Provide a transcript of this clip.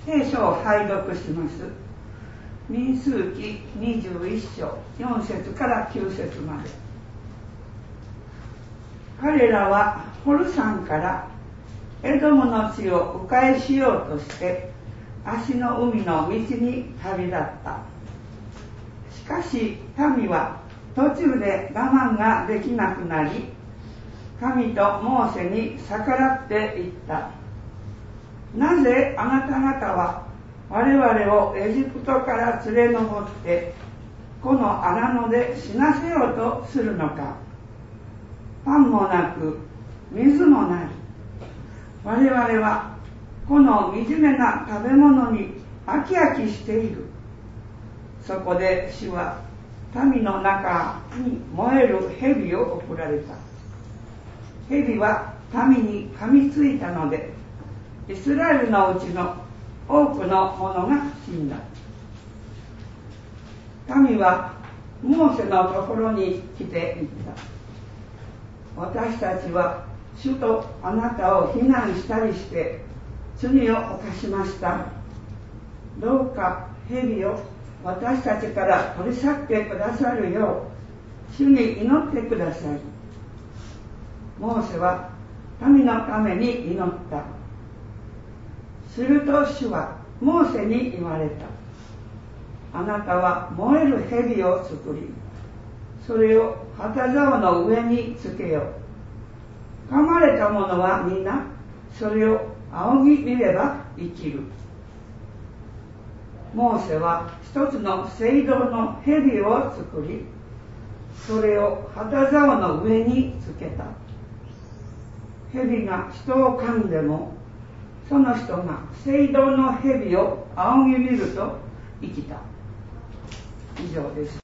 聖書を拝読します。民数記21章4節から9節まで。彼らはホルサンからエドムの地を迂回しようとして足の海の道に旅立った。しかし民は途中で我慢ができなくなり、神とモーセに逆らっていった。なぜあなた方は我々をエジプトから連れ上ってこの荒野で死なせようとするのか。パンもなく水もない。我々はこの惨めな食べ物に飽き飽きしている。そこで主は民の中に燃える蛇を送られた。蛇は民に噛みついたので、イスラエルのうちの多くの者が死んだ。民はモーセのところに来て言った。私たちは主とあなたを非難したりして罪を犯しました。どうか蛇を私たちから取り去ってくださるよう主に祈ってください。モーセは民のために祈った。すると主はモーセに言われた。あなたは燃える蛇を作り、それを旗竿の上につけよう。噛まれた者は皆それを仰ぎ見れば生きる。モーセは一つの青銅の蛇を作り、それを旗竿の上につけた。蛇が人を噛んでも、その人が青銅の蛇を仰ぎ見ると生きた。以上です。